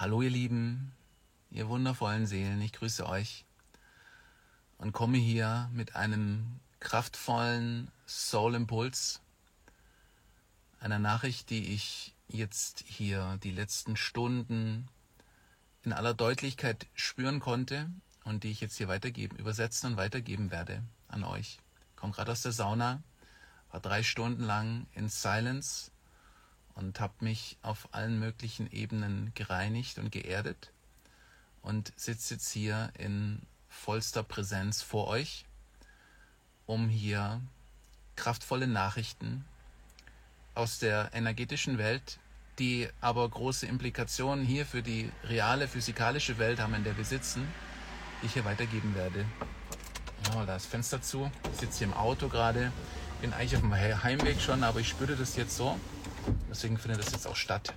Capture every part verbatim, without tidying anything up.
Hallo ihr Lieben, ihr wundervollen Seelen, ich grüße euch und komme hier mit einem kraftvollen Soul-Impuls, einer Nachricht, die ich jetzt hier die letzten Stunden in aller Deutlichkeit spüren konnte und die ich jetzt hier weitergeben, übersetzen und weitergeben werde an euch. Ich komme gerade aus der Sauna, war drei Stunden lang in Silence und habe mich auf allen möglichen Ebenen gereinigt und geerdet und sitze jetzt hier in vollster Präsenz vor euch, um hier kraftvolle Nachrichten aus der energetischen Welt, die aber große Implikationen hier für die reale physikalische Welt haben, in der wir sitzen, die ich hier weitergeben werde. Oh, da ist das Fenster zu, ich sitze hier im Auto gerade, bin eigentlich auf dem Heimweg schon, aber ich spüre das jetzt so. Deswegen findet das jetzt auch statt.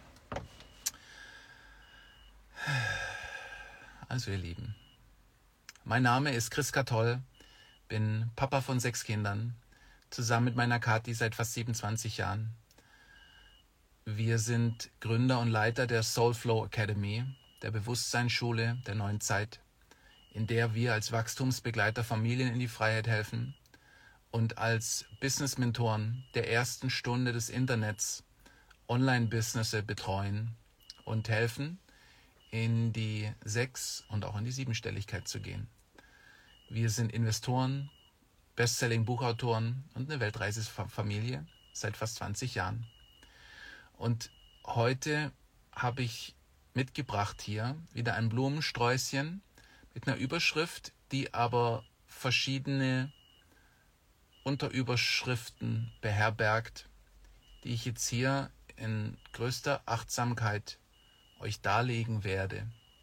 Also ihr Lieben, mein Name ist Chris Katol, bin Papa von sechs Kindern, zusammen mit meiner Kathi seit fast siebenundzwanzig Jahren. Wir sind Gründer und Leiter der Soulflow Academy, der Bewusstseinsschule der neuen Zeit, in der wir als Wachstumsbegleiter Familien in die Freiheit helfen und als Business-Mentoren der ersten Stunde des Internets Online-Businesse betreuen und helfen, in die Sechs- und auch in die Siebenstelligkeit zu gehen. Wir sind Investoren, Bestselling-Buchautoren und eine Weltreisefamilie seit fast zwanzig Jahren. Und heute habe ich mitgebracht hier wieder ein Blumensträußchen mit einer Überschrift, die aber verschiedene Unterüberschriften beherbergt, die ich jetzt hier in größter Achtsamkeit euch darlegen werde.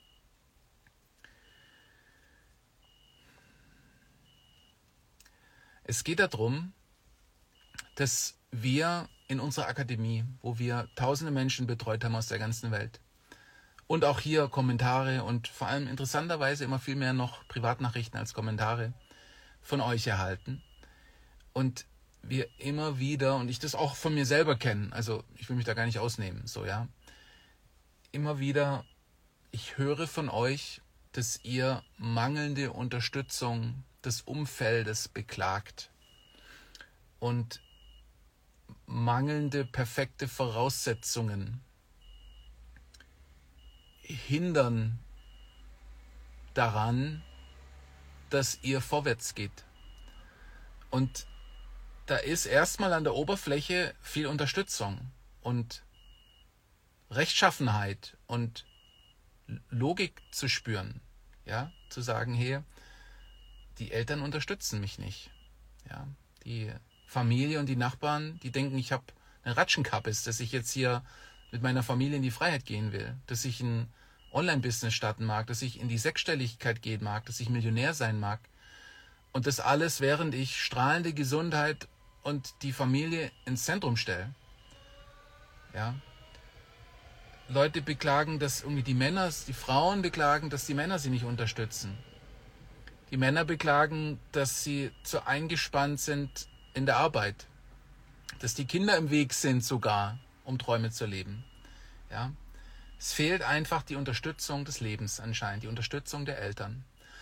Es geht darum, dass wir in unserer Akademie, wo wir tausende Menschen betreut haben aus der ganzen Welt und auch hier Kommentare und vor allem interessanterweise immer viel mehr noch Privatnachrichten als Kommentare von euch erhalten und wir immer wieder, und ich das auch von mir selber kenne, also ich will mich da gar nicht ausnehmen, so ja, immer wieder, ich höre von euch, dass ihr mangelnde Unterstützung des Umfeldes beklagt und mangelnde perfekte Voraussetzungen hindern daran, dass ihr vorwärts geht. Und da ist erstmal an der Oberfläche viel Unterstützung und Rechtschaffenheit und Logik zu spüren, ja, zu sagen, hey, die Eltern unterstützen mich nicht, ja, die Familie und die Nachbarn, die denken, ich habe eine Ratschenkappes, dass ich jetzt hier mit meiner Familie in die Freiheit gehen will, dass ich ein Online-Business starten mag, dass ich in die Sechsstelligkeit gehen mag, dass ich Millionär sein mag und das alles, während ich strahlende Gesundheit und die Familie ins Zentrum stelle. Ja. Leute beklagen, dass irgendwie die Männer, die Frauen beklagen, dass die Männer sie nicht unterstützen. Die Männer beklagen, dass sie zu eingespannt sind in der Arbeit. Dass die Kinder im Weg sind sogar, um Träume zu leben. Ja. Es fehlt einfach die Unterstützung des Lebens anscheinend, die Unterstützung der Eltern.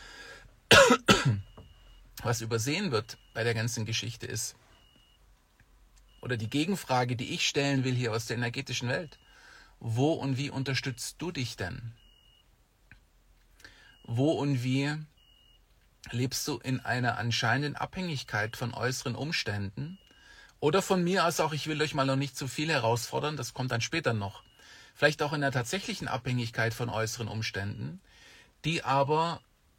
Was übersehen wird bei der ganzen Geschichte ist, oder die Gegenfrage, die ich stellen will hier aus der energetischen Welt, wo und wie unterstützt du dich denn? Wo und wie lebst du in einer anscheinenden Abhängigkeit von äußeren Umständen? Oder von mir aus auch, ich will euch mal noch nicht zu viel herausfordern, das kommt dann später noch. Vielleicht auch in einer tatsächlichen Abhängigkeit von äußeren Umständen, die aber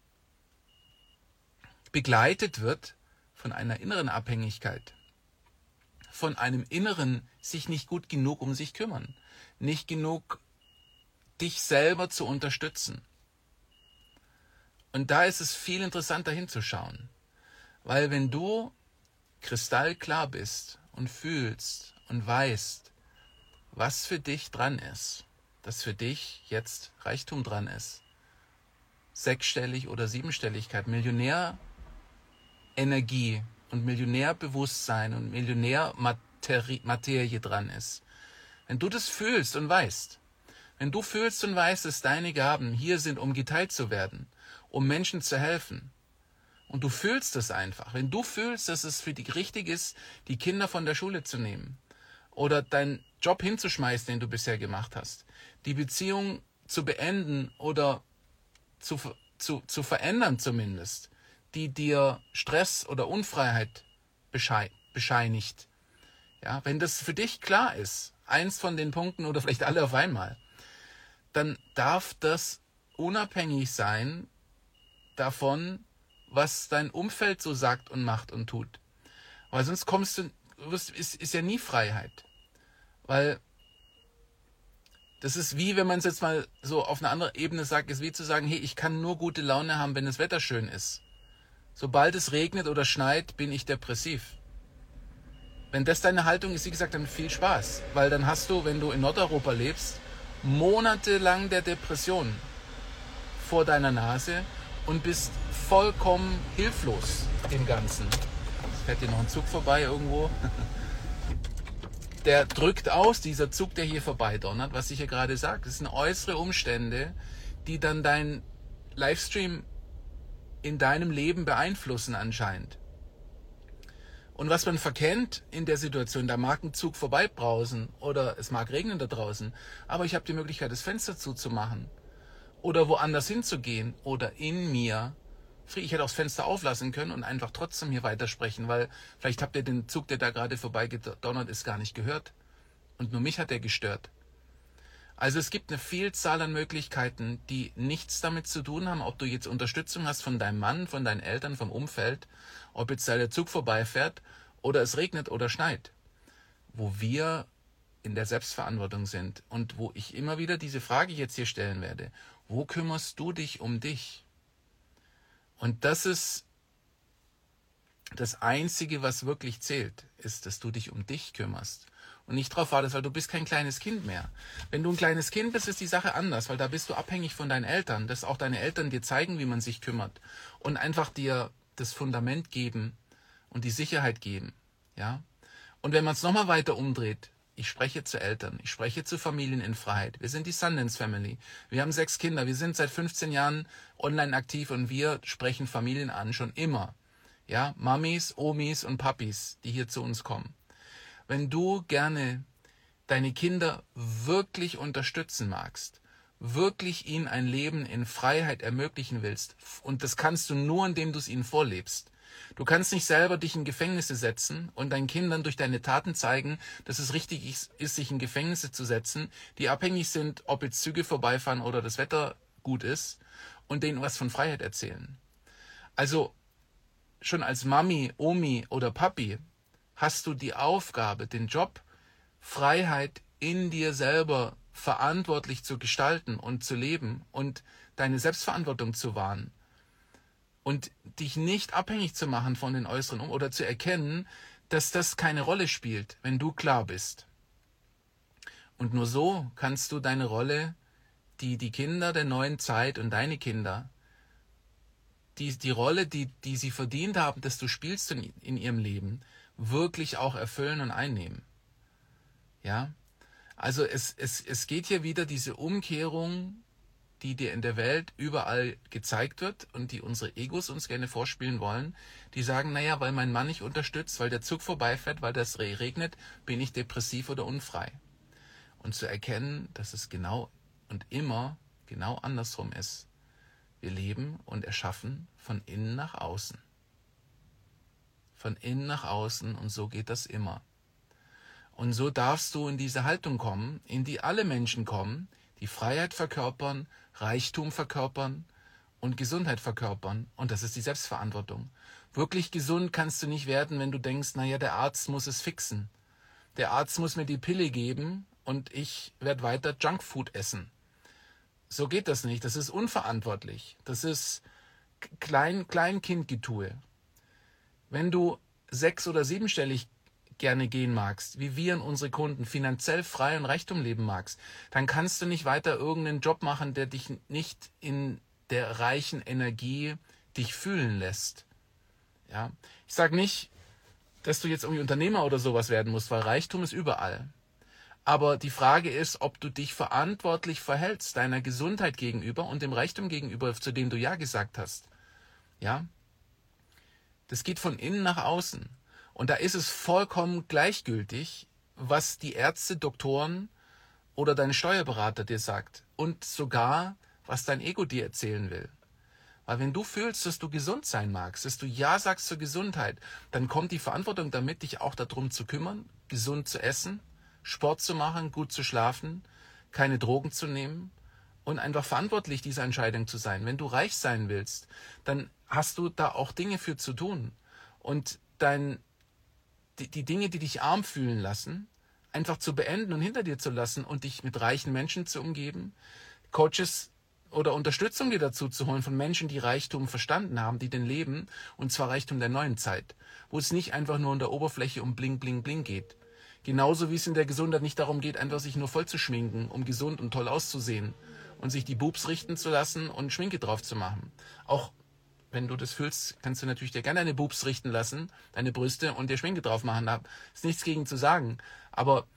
begleitet wird von einer inneren Abhängigkeit. Von einem inneren sich nicht gut genug um sich kümmern. Nicht genug dich selber zu unterstützen. Und da ist es viel interessanter hinzuschauen. Weil wenn du kristallklar bist und fühlst und weißt, was für dich dran ist, dass für dich jetzt Reichtum dran ist, sechsstellig oder siebenstelligkeit, Millionärenergie und Millionärbewusstsein und Millionärmaterie dran ist, wenn du das fühlst und weißt, Wenn du fühlst und weißt, dass deine Gaben hier sind, um geteilt zu werden, um Menschen zu helfen, und du fühlst es einfach, wenn du fühlst, dass es für dich richtig ist, die Kinder von der Schule zu nehmen oder deinen Job hinzuschmeißen, den du bisher gemacht hast, die Beziehung zu beenden oder zu, zu, zu verändern zumindest, die dir Stress oder Unfreiheit bescheinigt. Ja, wenn das für dich klar ist, eins von den Punkten oder vielleicht alle auf einmal, dann darf das unabhängig sein davon, was dein Umfeld so sagt und macht und tut. Weil sonst kommst du, wirst, ist, ist ja nie Freiheit. Weil das ist wie, wenn man es jetzt mal so auf eine andere Ebene sagt, ist wie zu sagen, hey, ich kann nur gute Laune haben, wenn das Wetter schön ist. Sobald es regnet oder schneit, bin ich depressiv. Wenn das deine Haltung ist, wie gesagt, dann viel Spaß. Weil dann hast du, wenn du in Nordeuropa lebst, monatelang der Depression vor deiner Nase und bist vollkommen hilflos im Ganzen. Es fährt hier noch ein Zug vorbei irgendwo. Der drückt aus, dieser Zug, der hier vorbeidonnert, was ich hier gerade sage. Das sind äußere Umstände, die dann dein Livestream in deinem Leben beeinflussen anscheinend. Und was man verkennt in der Situation, da mag ein Zug vorbeibrausen oder es mag regnen da draußen, aber ich habe die Möglichkeit, das Fenster zuzumachen oder woanders hinzugehen oder in mir. Ich hätte auch das Fenster auflassen können und einfach trotzdem hier weitersprechen, weil vielleicht habt ihr den Zug, der da gerade vorbeigedonnert ist, gar nicht gehört. Und nur mich hat er gestört. Also es gibt eine Vielzahl an Möglichkeiten, die nichts damit zu tun haben, ob du jetzt Unterstützung hast von deinem Mann, von deinen Eltern, vom Umfeld, ob jetzt da der Zug vorbeifährt oder es regnet oder schneit. Wo wir in der Selbstverantwortung sind und wo ich immer wieder diese Frage jetzt hier stellen werde. Wo kümmerst du dich um dich? Und das ist das Einzige, was wirklich zählt, ist, dass du dich um dich kümmerst und nicht darauf wartest, weil du bist kein kleines Kind mehr. Wenn du ein kleines Kind bist, ist die Sache anders, weil da bist du abhängig von deinen Eltern, dass auch deine Eltern dir zeigen, wie man sich kümmert und einfach dir das Fundament geben und die Sicherheit geben. Ja? Und wenn man es nochmal weiter umdreht, ich spreche zu Eltern, ich spreche zu Familien in Freiheit. Wir sind die Sundance Family. Wir haben sechs Kinder. Wir sind seit fünfzehn Jahren online aktiv und wir sprechen Familien an, schon immer. Ja, Mamis, Omis und Papis, die hier zu uns kommen. Wenn du gerne deine Kinder wirklich unterstützen magst, wirklich ihnen ein Leben in Freiheit ermöglichen willst, und das kannst du nur, indem du es ihnen vorlebst. Du kannst nicht selber dich in Gefängnisse setzen und deinen Kindern durch deine Taten zeigen, dass es richtig ist, sich in Gefängnisse zu setzen, die abhängig sind, ob jetzt Züge vorbeifahren oder das Wetter gut ist, und denen was von Freiheit erzählen. Also schon als Mami, Omi oder Papi hast du die Aufgabe, den Job, Freiheit in dir selber verantwortlich zu gestalten und zu leben und deine Selbstverantwortung zu wahren. Und dich nicht abhängig zu machen von den äußeren um oder zu erkennen, dass das keine Rolle spielt, wenn du klar bist. Und nur so kannst du deine Rolle, die die Kinder der neuen Zeit und deine Kinder, die, die Rolle, die, die sie verdient haben, dass du spielst in, in ihrem Leben, wirklich auch erfüllen und einnehmen. Ja? Also es, es, es geht hier wieder diese Umkehrung, die dir in der Welt überall gezeigt wird und die unsere Egos uns gerne vorspielen wollen, die sagen, naja, weil mein Mann nicht unterstützt, weil der Zug vorbeifährt, weil das regnet, bin ich depressiv oder unfrei. Und zu erkennen, dass es genau und immer genau andersrum ist. Wir leben und erschaffen von innen nach außen. Von innen nach außen, und so geht das immer. Und so darfst du in diese Haltung kommen, in die alle Menschen kommen, die Freiheit verkörpern, Reichtum verkörpern und Gesundheit verkörpern. Und das ist die Selbstverantwortung. Wirklich gesund kannst du nicht werden, wenn du denkst, naja, der Arzt muss es fixen. Der Arzt muss mir die Pille geben und ich werde weiter Junkfood essen. So geht das nicht. Das ist unverantwortlich. Das ist Klein, Kleinkindgetue. Wenn du sechs- oder siebenstellig gerne gehen magst, wie wir und unsere Kunden, finanziell frei und Reichtum leben magst, dann kannst du nicht weiter irgendeinen Job machen, der dich nicht in der reichen Energie dich fühlen lässt. Ja? Ich sage nicht, dass du jetzt irgendwie Unternehmer oder sowas werden musst, weil Reichtum ist überall. Aber die Frage ist, ob du dich verantwortlich verhältst deiner Gesundheit gegenüber und dem Reichtum gegenüber, zu dem du Ja gesagt hast. Ja? Das geht von innen nach außen. Und da ist es vollkommen gleichgültig, was die Ärzte, Doktoren oder dein Steuerberater dir sagt. Und sogar, was dein Ego dir erzählen will. Weil wenn du fühlst, dass du gesund sein magst, dass du Ja sagst zur Gesundheit, dann kommt die Verantwortung damit, dich auch darum zu kümmern, gesund zu essen, Sport zu machen, gut zu schlafen, keine Drogen zu nehmen und einfach verantwortlich dieser Entscheidung zu sein. Wenn du reich sein willst, dann hast du da auch Dinge für zu tun. Und dein, die, die Dinge, die dich arm fühlen lassen, einfach zu beenden und hinter dir zu lassen und dich mit reichen Menschen zu umgeben, Coaches oder Unterstützung dir dazu zu holen von Menschen, die Reichtum verstanden haben, die den leben, und zwar Reichtum der neuen Zeit, wo es nicht einfach nur an der Oberfläche um Bling, Bling, Bling geht. Genauso wie es in der Gesundheit nicht darum geht, einfach sich nur voll zu schminken, um gesund und toll auszusehen und sich die Boobs richten zu lassen und Schminke drauf zu machen. Auch wenn du das fühlst, kannst du natürlich dir gerne deine Boobs richten lassen, deine Brüste und dir Schminke drauf machen. Da ist nichts gegen zu sagen. Aber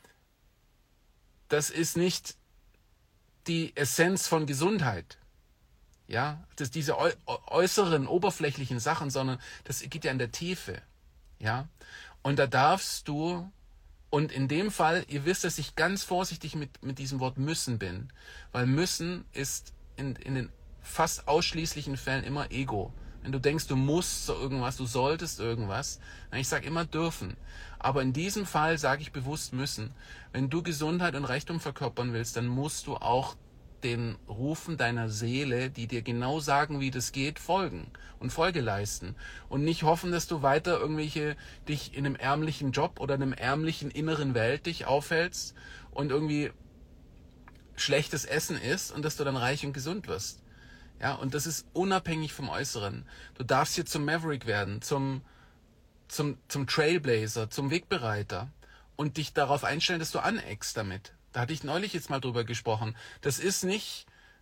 das ist nicht die Essenz von Gesundheit. Ja, das diese äußeren, oberflächlichen Sachen, sondern das geht ja in der Tiefe. Ja, und da darfst du, und in dem Fall, ihr wisst, dass ich ganz vorsichtig mit, mit diesem Wort müssen bin, weil müssen ist in, in den fast ausschließlichen Fällen immer Ego. Wenn du denkst, du musst so irgendwas, du solltest irgendwas, ich sage immer dürfen. Aber in diesem Fall sage ich bewusst müssen. Wenn du Gesundheit und Reichtum verkörpern willst, dann musst du auch den Rufen deiner Seele, die dir genau sagen, wie das geht, folgen und Folge leisten. Und nicht hoffen, dass du weiter irgendwelche dich in einem ärmlichen Job oder in einem ärmlichen inneren Welt dich aufhältst und irgendwie schlechtes Essen isst und dass du dann reich und gesund wirst. Ja, und das ist unabhängig vom Äußeren. Du darfst hier zum Maverick werden, zum, zum, zum Trailblazer, zum Wegbereiter und dich darauf einstellen, dass du aneckst damit. Da hatte ich neulich jetzt mal drüber gesprochen. Das ist nicht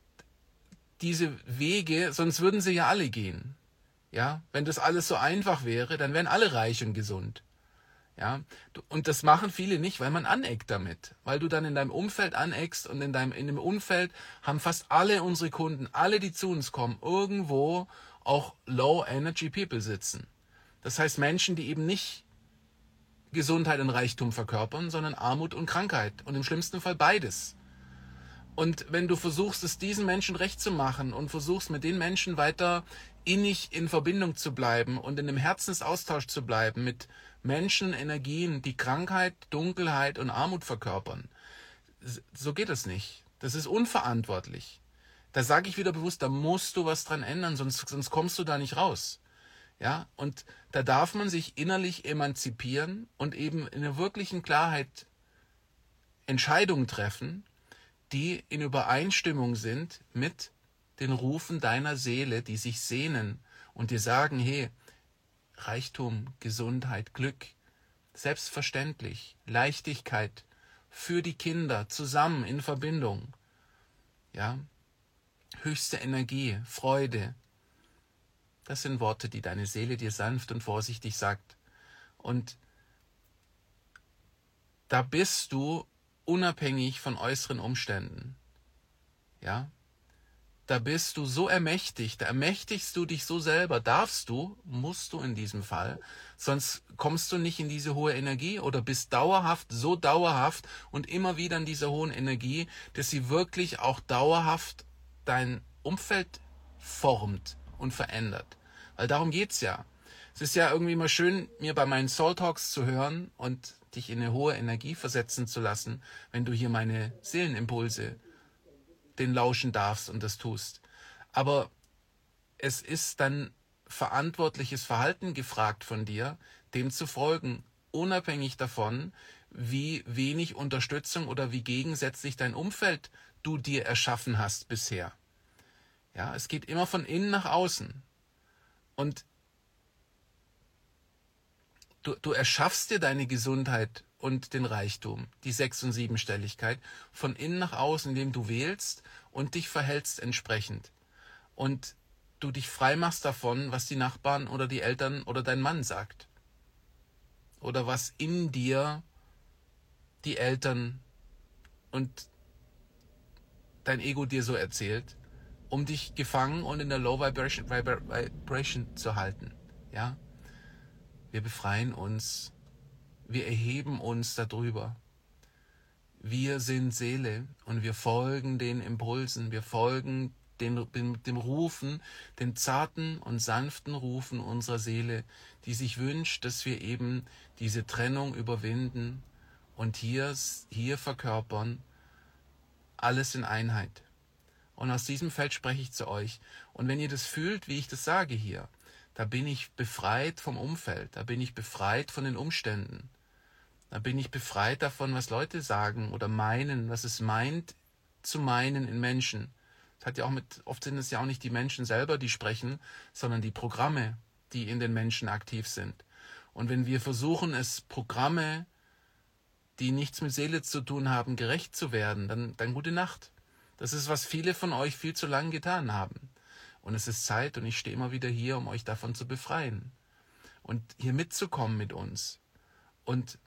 diese Wege, sonst würden sie ja alle gehen. Ja, wenn das alles so einfach wäre, dann wären alle reich und gesund. Ja, und das machen viele nicht, weil man aneckt damit. Weil du dann in deinem Umfeld aneckst und in deinem in dem Umfeld haben fast alle unsere Kunden, alle, die zu uns kommen, irgendwo auch Low-Energy-People sitzen. Das heißt Menschen, die eben nicht Gesundheit und Reichtum verkörpern, sondern Armut und Krankheit. Und im schlimmsten Fall beides. Und wenn du versuchst, es diesen Menschen recht zu machen und versuchst, mit den Menschen weiter innig in Verbindung zu bleiben und in einem Herzensaustausch zu bleiben mit Menschen, Energien, die Krankheit, Dunkelheit und Armut verkörpern, so geht es nicht. Das ist unverantwortlich. Da sage ich wieder bewusst, da musst du was dran ändern, sonst, sonst kommst du da nicht raus. Ja, und da darf man sich innerlich emanzipieren und eben in der wirklichen Klarheit Entscheidungen treffen, die in Übereinstimmung sind mit den Rufen deiner Seele, die sich sehnen und dir sagen, hey, Reichtum, Gesundheit, Glück, selbstverständlich, Leichtigkeit für die Kinder, zusammen in Verbindung, ja, höchste Energie, Freude. Das sind Worte, die deine Seele dir sanft und vorsichtig sagt. Und da bist du unabhängig von äußeren Umständen. Ja? Da bist du so ermächtigt, da ermächtigst du dich so selber, darfst du, musst du in diesem Fall, sonst kommst du nicht in diese hohe Energie oder bist dauerhaft, so dauerhaft und immer wieder in dieser hohen Energie, dass sie wirklich auch dauerhaft dein Umfeld formt und verändert. Weil darum geht's ja. Es ist ja irgendwie immer schön, mir bei meinen Soul Talks zu hören und dich in eine hohe Energie versetzen zu lassen, wenn du hier meine Seelenimpulse den lauschen darfst und das tust. Aber es ist dann verantwortliches Verhalten gefragt von dir, dem zu folgen, unabhängig davon, wie wenig Unterstützung oder wie gegensätzlich dein Umfeld du dir erschaffen hast bisher. Ja, es geht immer von innen nach außen. Und du, du erschaffst dir deine Gesundheit und den Reichtum, die Sechs- und Siebenstelligkeit, von innen nach außen, indem du wählst und dich verhältst entsprechend. Und du dich frei machst davon, was die Nachbarn oder die Eltern oder dein Mann sagt. Oder was in dir die Eltern und dein Ego dir so erzählt, um dich gefangen und in der Low Vibration, Vibration zu halten. Ja? Wir befreien uns, wir erheben uns darüber. Wir sind Seele und wir folgen den Impulsen, wir folgen den, dem, dem Rufen, den zarten und sanften Rufen unserer Seele, die sich wünscht, dass wir eben diese Trennung überwinden und hier, hier verkörpern, alles in Einheit. Und aus diesem Feld spreche ich zu euch. Und wenn ihr das fühlt, wie ich das sage hier, da bin ich befreit vom Umfeld, da bin ich befreit von den Umständen. Da bin ich befreit davon, was Leute sagen oder meinen, was es meint zu meinen in Menschen. Das hat ja auch mit, oft sind es ja auch nicht die Menschen selber, die sprechen, sondern die Programme, die in den Menschen aktiv sind. Und wenn wir versuchen, es Programme, die nichts mit Seele zu tun haben, gerecht zu werden, dann, dann gute Nacht. Das ist, was viele von euch viel zu lange getan haben. Und es ist Zeit und ich stehe immer wieder hier, um euch davon zu befreien. Und hier mitzukommen mit uns. Und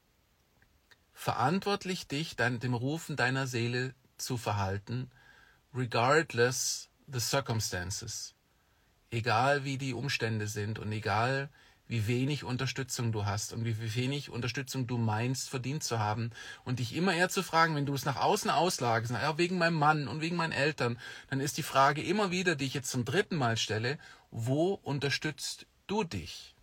verantwortlich dich dein, dem Rufen deiner Seele zu verhalten, regardless the circumstances. Egal wie die Umstände sind und egal wie wenig Unterstützung du hast und wie wenig Unterstützung du meinst, verdient zu haben. Und dich immer eher zu fragen, wenn du es nach außen auslagst, ja, wegen meinem Mann und wegen meinen Eltern, dann ist die Frage immer wieder, die ich jetzt zum dritten Mal stelle, wo unterstützt du dich?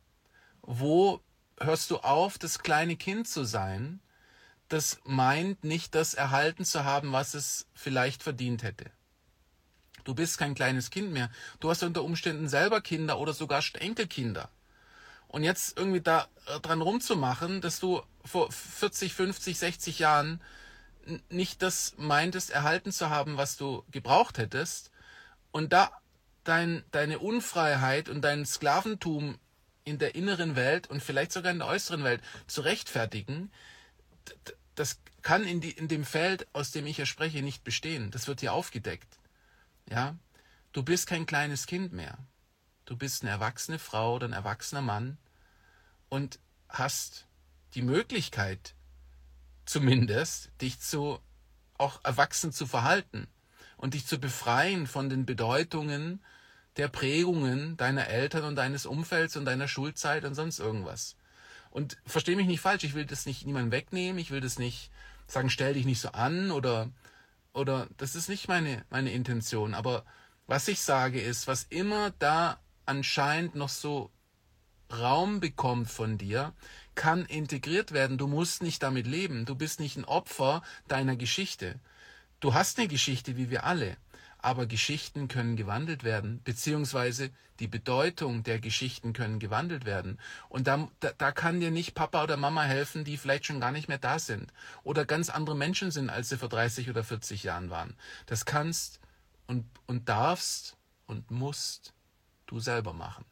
Wo hörst du auf, das kleine Kind zu sein, das meint, nicht das erhalten zu haben, was es vielleicht verdient hätte? Du bist kein kleines Kind mehr. Du hast unter Umständen selber Kinder oder sogar Enkelkinder. Und jetzt irgendwie da dran rumzumachen, dass du vor vierzig, fünfzig, sechzig Jahren nicht das meintest, erhalten zu haben, was du gebraucht hättest, und da dein, deine Unfreiheit und dein Sklaventum in der inneren Welt und vielleicht sogar in der äußeren Welt zu rechtfertigen, das kann in, die, in dem Feld, aus dem ich ja spreche, nicht bestehen. Das wird hier aufgedeckt. Ja? Du bist kein kleines Kind mehr. Du bist eine erwachsene Frau oder ein erwachsener Mann und hast die Möglichkeit, zumindest, dich zu, auch erwachsen zu verhalten und dich zu befreien von den Bedeutungen der Prägungen deiner Eltern und deines Umfelds und deiner Schulzeit und sonst irgendwas. Und versteh mich nicht falsch, ich will das nicht niemandem wegnehmen, ich will das nicht sagen, stell dich nicht so an oder, oder das ist nicht meine, meine Intention. Aber was ich sage ist, was immer da anscheinend noch so Raum bekommt von dir, kann integriert werden. Du musst nicht damit leben. Du bist nicht ein Opfer deiner Geschichte. Du hast eine Geschichte, wie wir alle. Aber Geschichten können gewandelt werden, beziehungsweise die Bedeutung der Geschichten können gewandelt werden. Und da, da, da kann dir nicht Papa oder Mama helfen, die vielleicht schon gar nicht mehr da sind oder ganz andere Menschen sind, als sie vor dreißig oder vierzig Jahren waren. Das kannst und, und darfst und musst du selber machen.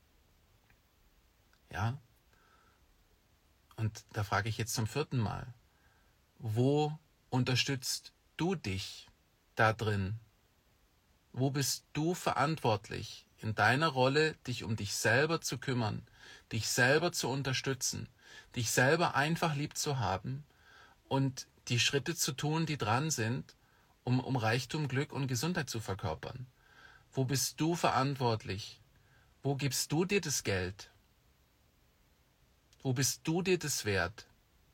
Ja? Und da frage ich jetzt zum vierten Mal, wo unterstützt du dich da drin? Wo bist du verantwortlich, in deiner Rolle dich um dich selber zu kümmern, dich selber zu unterstützen, dich selber einfach lieb zu haben und die Schritte zu tun, die dran sind, um, um Reichtum, Glück und Gesundheit zu verkörpern? Wo bist du verantwortlich? Wo gibst du dir das Geld? Wo bist du dir das wert?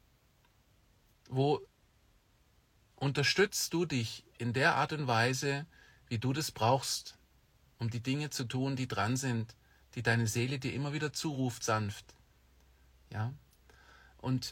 Wo unterstützt du dich in der Art und Weise, wie du das brauchst, um die Dinge zu tun, die dran sind, die deine Seele dir immer wieder zuruft, sanft. Ja? Und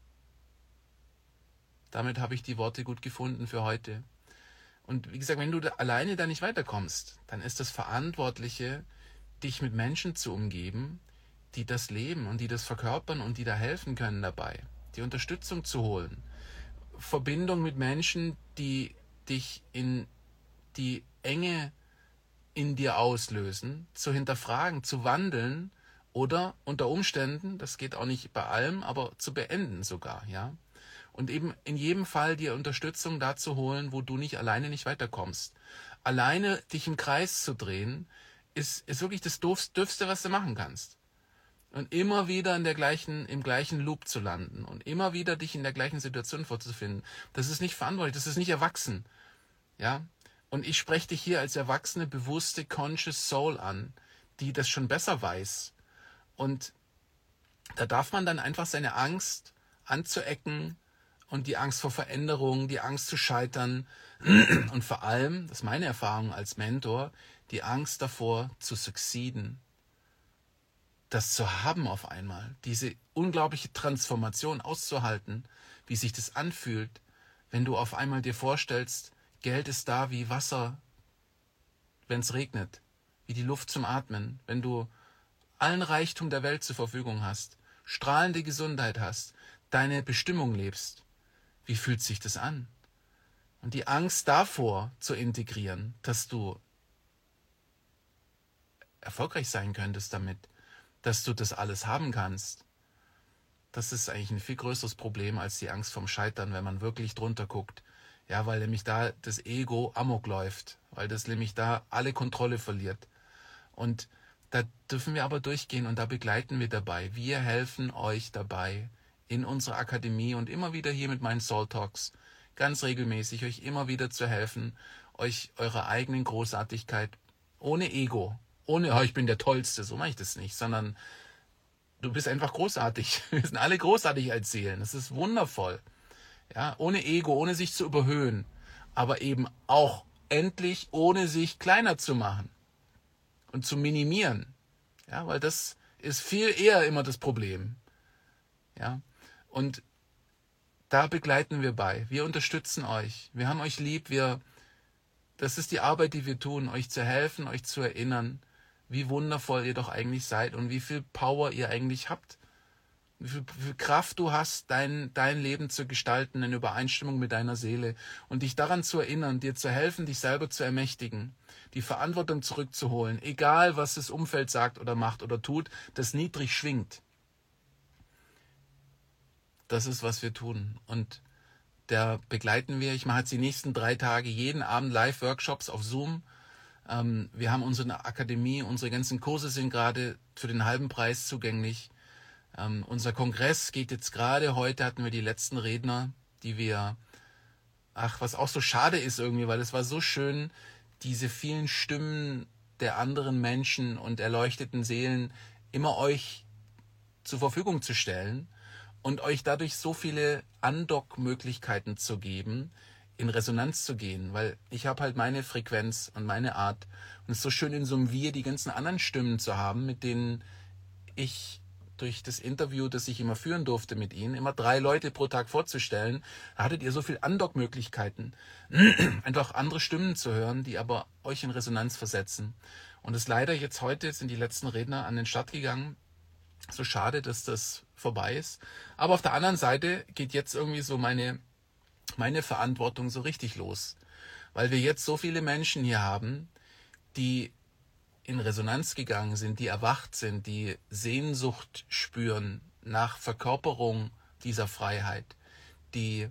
damit habe ich die Worte gut gefunden für heute. Und wie gesagt, wenn du da alleine da nicht weiterkommst, dann ist das Verantwortliche, dich mit Menschen zu umgeben, die das leben und die das verkörpern und die da helfen können dabei, die Unterstützung zu holen. Verbindung mit Menschen, die dich in die Enge in dir auslösen, zu hinterfragen, zu wandeln oder unter Umständen, das geht auch nicht bei allem, aber zu beenden sogar, ja. Und eben in jedem Fall dir Unterstützung dazu holen, wo du nicht alleine nicht weiterkommst. Alleine dich im Kreis zu drehen, ist, ist wirklich das Dürfste, was du machen kannst. und immer wieder in der gleichen, im gleichen Loop zu landen und immer wieder dich in der gleichen Situation vorzufinden. Das ist nicht verantwortlich, das ist nicht erwachsen. Ja? Und ich spreche dich hier als erwachsene, bewusste, conscious Soul an, die das schon besser weiß. Und da darf man dann einfach seine Angst anzuecken und die Angst vor Veränderung, die Angst zu scheitern und vor allem, das ist meine Erfahrung als Mentor, die Angst davor zu succeeden. Das zu haben auf einmal, diese unglaubliche Transformation auszuhalten, wie sich das anfühlt, wenn du auf einmal dir vorstellst, Geld ist da wie Wasser, wenn es regnet, wie die Luft zum Atmen, wenn du allen Reichtum der Welt zur Verfügung hast, strahlende Gesundheit hast, deine Bestimmung lebst. Wie fühlt sich das an? Und die Angst davor zu integrieren, dass du erfolgreich sein könntest damit, dass du das alles haben kannst, das ist eigentlich ein viel größeres Problem als die Angst vom Scheitern, wenn man wirklich drunter guckt. Ja, weil nämlich da das Ego amok läuft, weil das nämlich da alle Kontrolle verliert. Und da dürfen wir aber durchgehen und da begleiten wir dabei. Wir helfen euch dabei in unserer Akademie und immer wieder hier mit meinen Soul Talks ganz regelmäßig euch immer wieder zu helfen, euch eurer eigenen Großartigkeit ohne Ego, ohne, oh, ich bin der Tollste, so mache ich das nicht, sondern du bist einfach großartig. Wir sind alle großartig als Seelen. Das ist wundervoll. Ja, ohne Ego, ohne sich zu überhöhen, aber eben auch endlich ohne sich kleiner zu machen und zu minimieren. Ja, weil das ist viel eher immer das Problem. Ja, und da begleiten wir bei. Wir unterstützen euch. Wir haben euch lieb. Wir, das ist die Arbeit, die wir tun, euch zu helfen, euch zu erinnern, wie wundervoll ihr doch eigentlich seid und wie viel Power ihr eigentlich habt. Wie viel, wie viel Kraft du hast, dein, dein Leben zu gestalten in Übereinstimmung mit deiner Seele und dich daran zu erinnern, dir zu helfen, dich selber zu ermächtigen, die Verantwortung zurückzuholen, egal was das Umfeld sagt oder macht oder tut, das niedrig schwingt. Das ist, was wir tun. Und da begleiten wir, ich mache jetzt die nächsten drei Tage jeden Abend Live-Workshops auf Zoom. Ähm, wir haben unsere Akademie, unsere ganzen Kurse sind gerade für den halben Preis zugänglich. Ähm, unser Kongress geht jetzt gerade, heute hatten wir die letzten Redner, die wir, ach, was auch so schade ist irgendwie, weil es war so schön, diese vielen Stimmen der anderen Menschen und erleuchteten Seelen immer euch zur Verfügung zu stellen und euch dadurch so viele Andock-Möglichkeiten zu geben, in Resonanz zu gehen, weil ich habe halt meine Frequenz und meine Art und es ist so schön in so einem Wir die ganzen anderen Stimmen zu haben, mit denen ich durch das Interview, das ich immer führen durfte mit Ihnen, immer drei Leute pro Tag vorzustellen, da hattet ihr so viel Andock-Möglichkeiten, einfach andere Stimmen zu hören, die aber euch in Resonanz versetzen. Und es leider jetzt heute sind die letzten Redner an den Start gegangen. So schade, dass das vorbei ist. Aber auf der anderen Seite geht jetzt irgendwie so meine, meine Verantwortung so richtig los. Weil wir jetzt so viele Menschen hier haben, die in Resonanz gegangen sind, die erwacht sind, die Sehnsucht spüren nach Verkörperung dieser Freiheit, die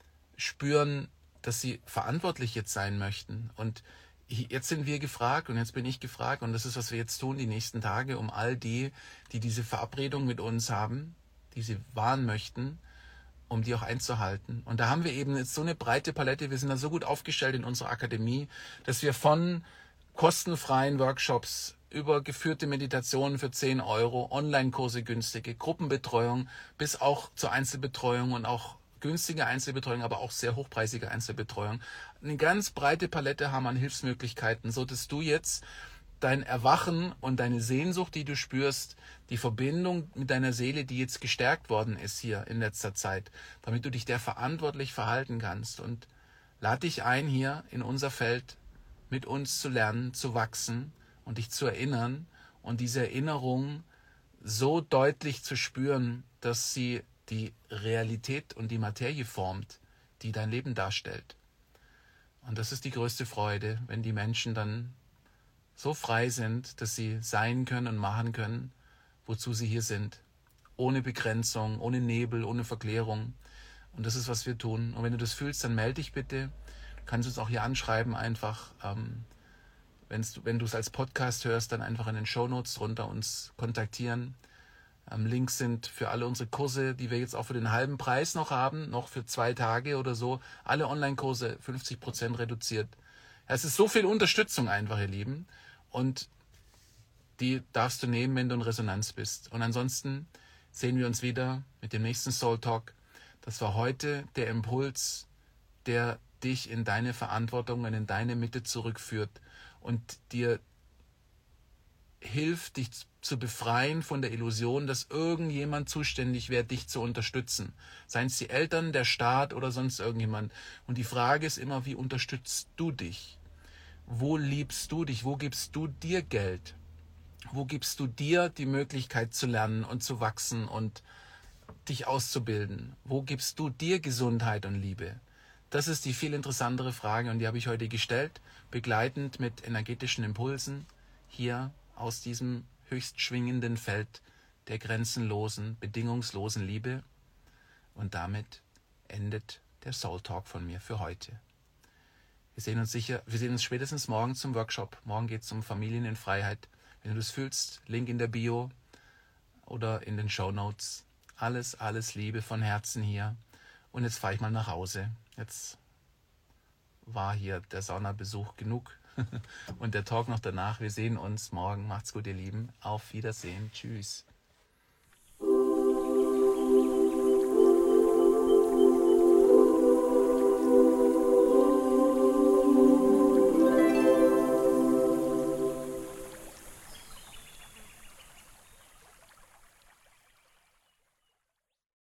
spüren, dass sie verantwortlich jetzt sein möchten. Und jetzt sind wir gefragt und jetzt bin ich gefragt und das ist, was wir jetzt tun die nächsten Tage, um all die, die diese Verabredung mit uns haben, die sie wahren möchten, um die auch einzuhalten. Und da haben wir eben jetzt so eine breite Palette, wir sind da so gut aufgestellt in unserer Akademie, dass wir von kostenfreien Workshops über geführte Meditationen für zehn Euro, Online-Kurse günstige, Gruppenbetreuung bis auch zur Einzelbetreuung und auch günstige Einzelbetreuung, aber auch sehr hochpreisige Einzelbetreuung. Eine ganz breite Palette haben an Hilfsmöglichkeiten, so dass du jetzt dein Erwachen und deine Sehnsucht, die du spürst, die Verbindung mit deiner Seele, die jetzt gestärkt worden ist hier in letzter Zeit, damit du dich der verantwortlich verhalten kannst. Und lad dich ein, hier in unser Feld mit uns zu lernen, zu wachsen und dich zu erinnern und diese Erinnerung so deutlich zu spüren, dass sie die Realität und die Materie formt, die dein Leben darstellt. Und das ist die größte Freude, wenn die Menschen dann so frei sind, dass sie sein können und machen können, wozu sie hier sind. Ohne Begrenzung, ohne Nebel, ohne Verklärung. Und das ist, was wir tun. Und wenn du das fühlst, dann melde dich bitte. Du kannst uns auch hier anschreiben, einfach, ähm, wenn's, wenn du es als Podcast hörst, dann einfach in den Shownotes drunter uns kontaktieren. Ähm, Links sind für alle unsere Kurse, die wir jetzt auch für den halben Preis noch haben, noch für zwei Tage oder so. Alle Online-Kurse fünfzig Prozent reduziert. Es ist so viel Unterstützung einfach, ihr Lieben. Und die darfst du nehmen, wenn du in Resonanz bist. Und ansonsten sehen wir uns wieder mit dem nächsten Soul Talk. Das war heute der Impuls, der dich in deine Verantwortung und in deine Mitte zurückführt und dir hilft, dich zu befreien von der Illusion, dass irgendjemand zuständig wäre, dich zu unterstützen. Seien es die Eltern, der Staat oder sonst irgendjemand. Und die Frage ist immer, wie unterstützt du dich? Wo liebst du dich? Wo gibst du dir Geld? Wo gibst du dir die Möglichkeit zu lernen und zu wachsen und dich auszubilden? Wo gibst du dir Gesundheit und Liebe? Das ist die viel interessantere Frage und die habe ich heute gestellt, begleitend mit energetischen Impulsen hier aus diesem höchst schwingenden Feld der grenzenlosen, bedingungslosen Liebe. Und damit endet der Soul Talk von mir für heute. Wir sehen uns sicher, wir sehen uns spätestens morgen zum Workshop. Morgen geht es um Familien in Freiheit. Wenn du das fühlst, Link in der Bio oder in den Shownotes. Alles, alles Liebe von Herzen hier. Und jetzt fahre ich mal nach Hause. Jetzt war hier der Saunabesuch genug. Und der Talk noch danach. Wir sehen uns morgen. Macht's gut, ihr Lieben. Auf Wiedersehen. Tschüss.